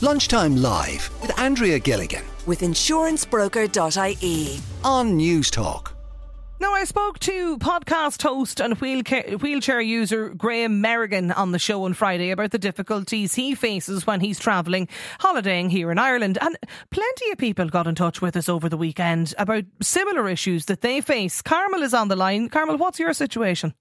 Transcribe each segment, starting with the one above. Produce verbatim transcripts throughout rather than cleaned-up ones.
Lunchtime Live with Andrea Gilligan with insurance broker dot I E on News Talk. Now, I spoke to podcast host and wheelca- wheelchair user Graham Merrigan on the show on Friday about the difficulties he faces when he's travelling, holidaying here in Ireland. And plenty of people got in touch with us over the weekend about similar issues that they face. Carmel is on the line. Carmel, what's your situation?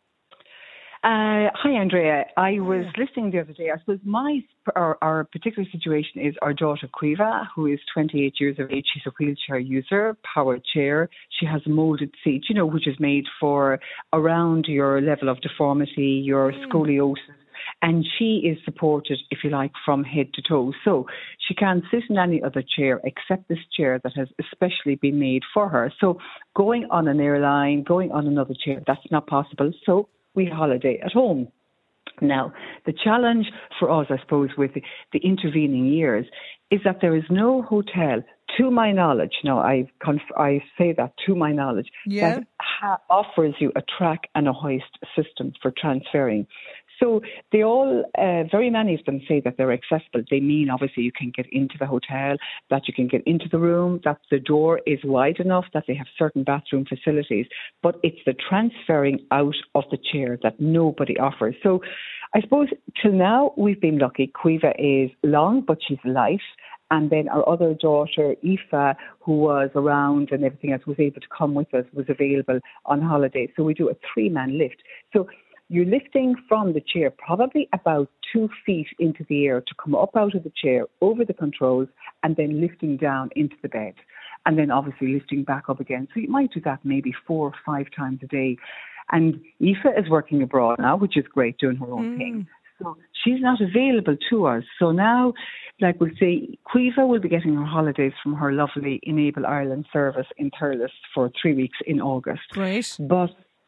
Uh, hi, Andrea. I was listening the other day. I suppose my our, our particular situation is our daughter, Quiva, who is twenty-eight years of age. She's a wheelchair user, powered chair. She has a moulded seat, you know, which is made for around your level of deformity, your mm. scoliosis. And she is supported, if you like, from head to toe. So she can't sit in any other chair except this chair that has especially been made for her. So going on an airline, going on another chair, that's not possible. So we holiday at home. Now, the challenge for us, I suppose, with the, the intervening years is that there is no hotel, to my knowledge, now I conf- I say that to my knowledge, yeah. that ha- offers you a track and a hoist system for transferring. So they all, uh, very many of them say that they're accessible. They mean, obviously, you can get into the hotel, that you can get into the room, that the door is wide enough, that they have certain bathroom facilities. But it's the transferring out of the chair that nobody offers. So I suppose till now we've been lucky. Quiva is long, but she's light. And then our other daughter, Aoife, who was around and everything else, was able to come with us, was available on holiday. So we do a three-man lift. So you're lifting from the chair probably about two feet into the air to come up out of the chair, over the controls, and then lifting down into the bed. And then obviously lifting back up again. So you might do that maybe four or five times a day. And Aoife is working abroad now, which is great, doing her own mm. thing. So she's not available to us. So now, like we'll say, Quiva will be getting her holidays from her lovely Enable Ireland service in Thurles for three weeks in August. Great. But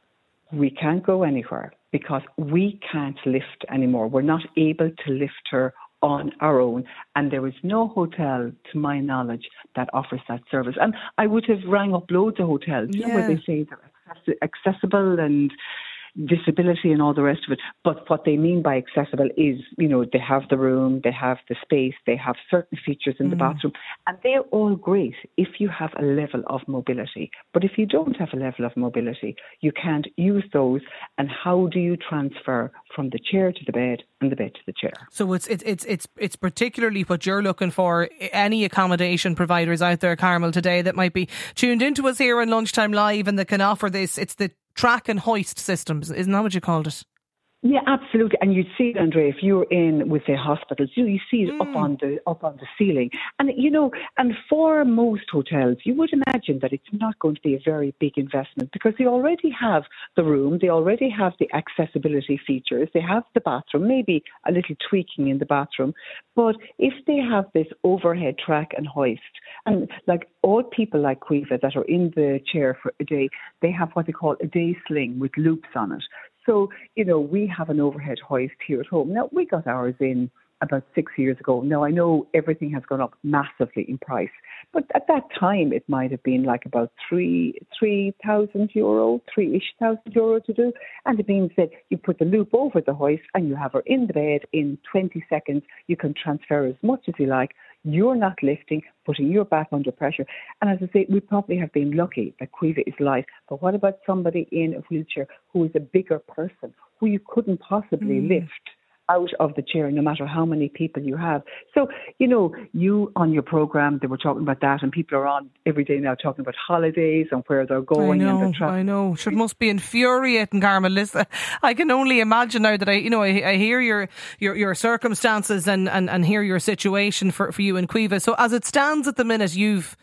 we can't go anywhere because we can't lift anymore. We're not able to lift her on our own. And there is no hotel, to my knowledge, that offers that service. And I would have rang up loads of hotels, yeah. you know, where they say they're accessible and disability and all the rest of it. But what they mean by accessible is, you know, they have the room, they have the space, they have certain features in mm. the bathroom, and they're all great if you have a level of mobility. But if you don't have a level of mobility, you can't use those. And how do you transfer from the chair to the bed and the bed to the chair? So it's it's it's it's it's particularly what you're looking for. Any accommodation providers out there, Carmel, today that might be tuned into us here on Lunchtime Live and that can offer this. It's the track and hoist systems, isn't that what you called it? Yeah, absolutely. And you'd see it, Andrea, if you're in with the hospitals, you, you see it mm. up on the up on the ceiling. And, you know, and for most hotels, you would imagine that it's not going to be a very big investment because they already have the room, they already have the accessibility features, they have the bathroom, maybe a little tweaking in the bathroom. But if they have this overhead track and hoist, and like all people like Quiva that are in the chair for a day, they have what they call a day sling with loops on it. So, you know, we have an overhead hoist here at home. Now, we got ours in about six years ago. Now, I know everything has gone up massively in price, but at that time, it might have been like about three, three thousand euro, three-ish thousand euro to do. And it means that you put the loop over the hoist and you have her in the bed in twenty seconds. You can transfer as much as you like. You're not lifting, putting your back under pressure. And as I say, we probably have been lucky that Quiva is light. But what about somebody in a wheelchair who is a bigger person, who you couldn't possibly mm. lift out of the chair, no matter how many people you have? So, you know, you on your programme, they were talking about that, and people are on every day now talking about holidays and where they're going. I know, and their tra- I know. Sure, it must be infuriating, Carmel. Listen, I can only imagine now that I, you know, I, I hear your, your your circumstances and, and, and hear your situation for, for you and Quiva. So as it stands at the minute, you've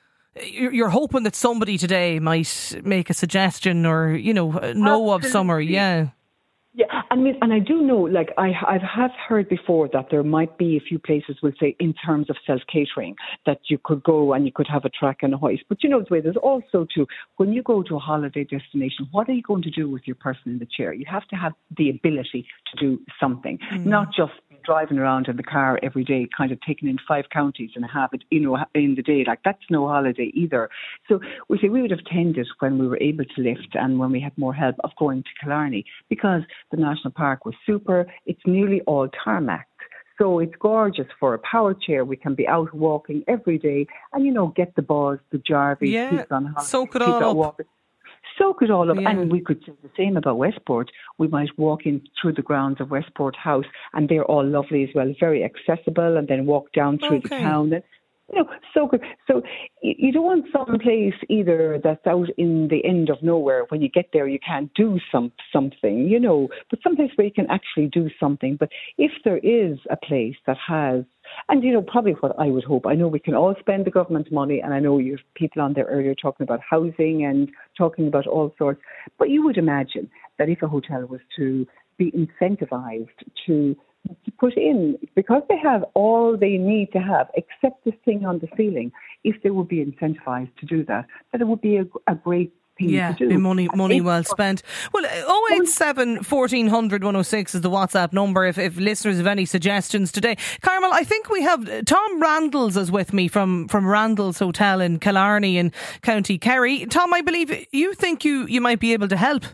you're hoping that somebody today might make a suggestion or, you know, know Absolutely. Of somewhere, yeah. Yeah, I mean, and I do know, like, I, I have heard before that there might be a few places, we'll say, in terms of self-catering, that you could go and you could have a track and a hoist. But you know the way, there's also, too, when you go to a holiday destination, what are you going to do with your person in the chair? You have to have the ability to do something, mm. not just driving around in the car every day, kind of taking in five counties and have it, you know, in the day. Like, that's no holiday either. So we say we would have tended, when we were able to lift and when we had more help, of going to Killarney, because the national park was super. It's nearly all tarmac. So it's gorgeous for a power chair. We can be out walking every day and, you know, get the buzz, the Jarvis, Yeah, people on holiday, soak it people all out up. walking. Soak it all up. Yeah. And we could say the same about Westport. We might walk in through the grounds of Westport House, and they're all lovely as well, very accessible, and then walk down through Okay. the town. And, you know, so good. So you you don't want some place either that's out in the end of nowhere. When you get there, you can't do some something, you know, but someplace where you can actually do something. But if there is a place that has, and, you know, probably what I would hope, I know we can all spend the government money, and I know you have people on there earlier talking about housing and talking about all sorts, but you would imagine that if a hotel was to be incentivized to to put in, because they have all they need to have except this thing on the ceiling, if they would be incentivized to do that, that it would be a, a great thing Yeah, to do. be money And money if- well spent. Well, oh eight seven, fourteen hundred, one oh six is the WhatsApp number if, if listeners have any suggestions today. Carmel, I think we have Tom Randalls is with me from, from Randalls Hotel in Killarney in County Kerry. Tom, I believe you think you, you might be able to help.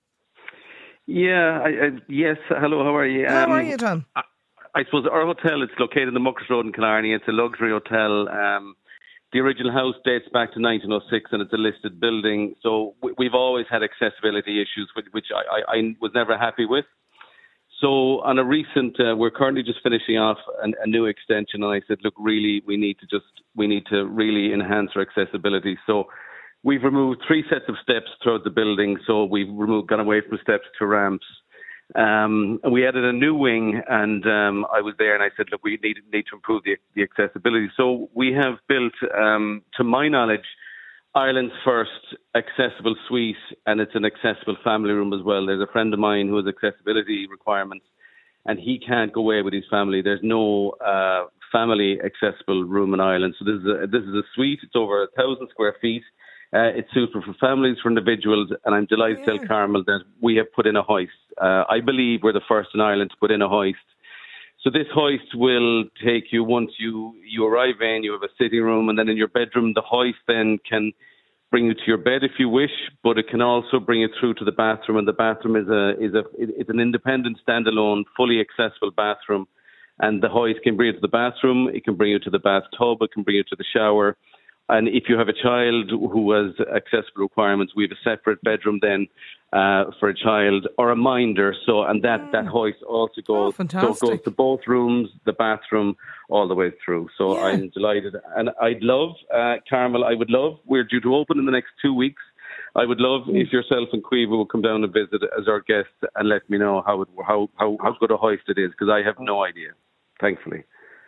Yeah, I, I, yes. Hello, how are you? How Um, are you, Tom? I, I suppose our hotel, it's located in the Muckers Road in Killarney. It's a luxury hotel. Um, the original house dates back to nineteen oh six, and it's a listed building. So we, we've always had accessibility issues, which, which I, I, I was never happy with. So on a recent, uh, we're currently just finishing off an, a new extension, and I said, look, really, we need to just, we need to really enhance our accessibility. So we've removed three sets of steps throughout the building. So we've removed, gone away from steps to ramps. Um, and we added a new wing, and um, I was there, and I said, look, we need, need to improve the, the accessibility. So we have built, um, to my knowledge, Ireland's first accessible suite, and it's an accessible family room as well. There's a friend of mine who has accessibility requirements, and he can't go away with his family. There's no uh, family accessible room in Ireland. So this is a, this is a suite. It's over a thousand square feet. Uh, it's suitable for families, for individuals, and I'm delighted to tell Carmel that we have put in a hoist. Uh, I believe we're the first in Ireland to put in a hoist. So this hoist will take you, once you, you arrive in, you have a sitting room, and then in your bedroom, the hoist then can bring you to your bed if you wish, but it can also bring you through to the bathroom, and the bathroom is a is a it's an independent, standalone, fully accessible bathroom, and the hoist can bring you to the bathroom, it can bring you to the bathtub, it can bring you to the shower. And if you have a child who has accessible requirements, we have a separate bedroom then uh, for a child or a minder. So, and that, mm. that hoist also goes, oh, so it goes to both rooms, the bathroom, all the way through. So yeah. I'm delighted. And I'd love, uh, Carmel, I would love, we're due to open in the next two weeks. I would love mm. if yourself and Quiva will come down and visit as our guests and let me know how it, how, how, how good a hoist it is, because I have no idea, thankfully.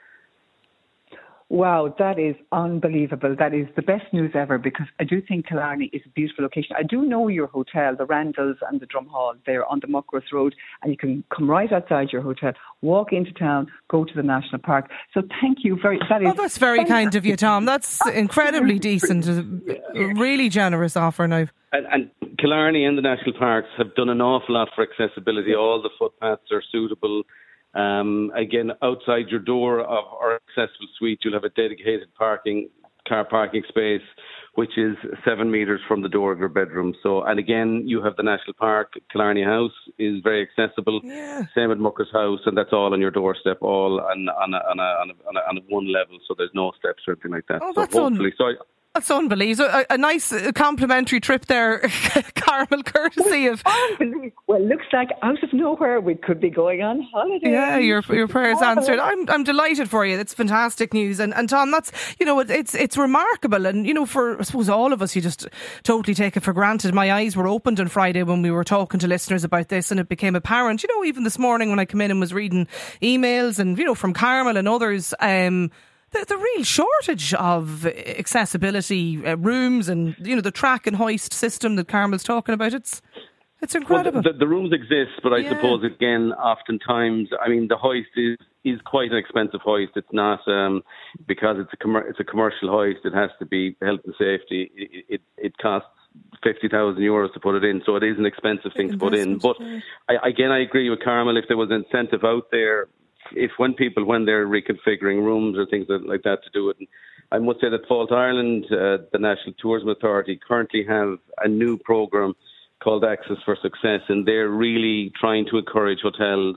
Wow, that is unbelievable. That is the best news ever, because I do think Killarney is a beautiful location. I do know your hotel, the Randalls and the Drumhall. They're on the Muckross Road, and you can come right outside your hotel, walk into town, go to the National Park. So thank you very that is Oh, that's very kind of you, Tom. That's incredibly decent. A really generous offer now. And, and Killarney and the National Parks have done an awful lot for accessibility. All the footpaths are suitable. Um, again, outside your door of our accessible suite, you'll have a dedicated parking car parking space, which is seven metres from the door of your bedroom. So, and again, you have the National Park. Killarney House is very accessible. Yeah. Same at Muckers House, and that's all on your doorstep, all on on a, on a, on a, on a, on a one level. So there's no steps or anything like that. Oh, so that's hopefully, un- so. I, That's unbelievable. A, a nice complimentary trip there, Carmel, courtesy of... Well, looks like out of nowhere we could be going on holiday. Yeah, your your prayers answered. I'm I'm delighted for you. That's fantastic news. And and Tom, that's, you know, it's it's remarkable. And, you know, for, I suppose, all of us, you just totally take it for granted. My eyes were opened on Friday when we were talking to listeners about this, and it became apparent, you know, even this morning when I came in and was reading emails and, you know, from Carmel and others, um, The, the real shortage of accessibility uh, rooms and, you know, the track and hoist system that Carmel's talking about. It's it's incredible. Well, the, the rooms exist, but I yeah. suppose, again, oftentimes, I mean, the hoist is, is quite an expensive hoist. It's not, um, because it's a, com- it's a commercial hoist, it has to be health and safety. It, it, it costs fifty thousand euros to put it in, so it is an expensive thing to put in. But yeah. I, again, I agree with Carmel. If there was an incentive out there, if when people, when they're reconfiguring rooms or things like that to do it, and I must say that Fáilte Ireland, uh, the National Tourism Authority, currently have a new programme called Access for Success, and they're really trying to encourage hotels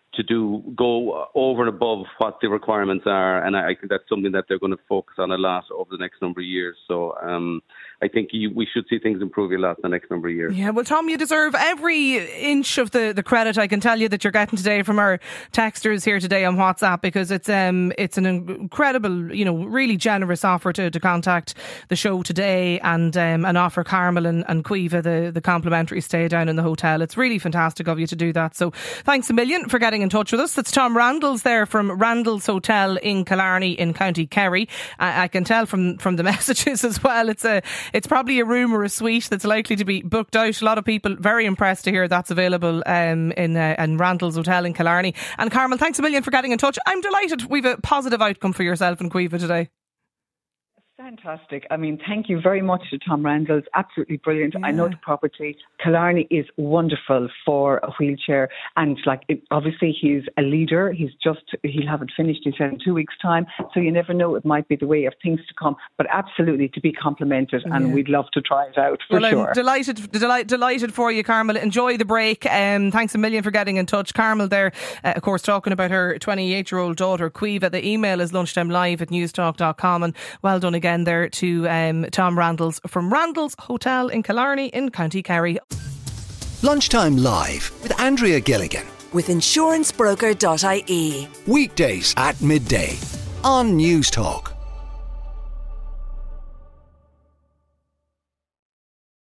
to do go over and above what the requirements are, and I, I think that's something that they're going to focus on a lot over the next number of years. So um, I think you, we should see things improve a lot in the next number of years. Yeah, well, Tom, you deserve every inch of the, the credit I can tell you that you're getting today from our texters here today on WhatsApp, because it's um it's an incredible, you know, really generous offer to, to contact the show today and um, and offer Carmel and, and Caoimhe the, the complimentary stay down in the hotel. It's really fantastic of you to do that. So thanks a million for getting in touch with us. It's Tom Randall's there from Randall's Hotel in Killarney in County Kerry. I, I can tell from, from the messages as well. It's a it's probably a room or a suite that's likely to be booked out. A lot of people very impressed to hear that's available um, in uh, in Randall's Hotel in Killarney. And Carmel, thanks a million for getting in touch. I'm delighted we've a positive outcome for yourself and Caoimhe today. Fantastic. I mean, thank you very much to Tom Randall. It's absolutely brilliant. Yeah. I know the property. Killarney is wonderful for a wheelchair. And like, it, obviously he's a leader. He's just, he'll have it finished, he said, in two weeks' time. So you never know, it might be the way of things to come. But absolutely to be complimented. And Yeah. we'd love to try it out for well, sure. I'm delighted, delight, delighted for you, Carmel. Enjoy the break. Um, thanks a million for getting in touch. Carmel there, uh, of course, talking about her twenty-eight-year-old daughter, Caoimhe. The email is lunchtimelive at newstalk dot com. And well done again there to um, Tom Randall's from Randall's Hotel in Killarney in County Kerry. Lunchtime Live with Andrea Gilligan. With insurance broker dot I E. Weekdays at midday on News Talk.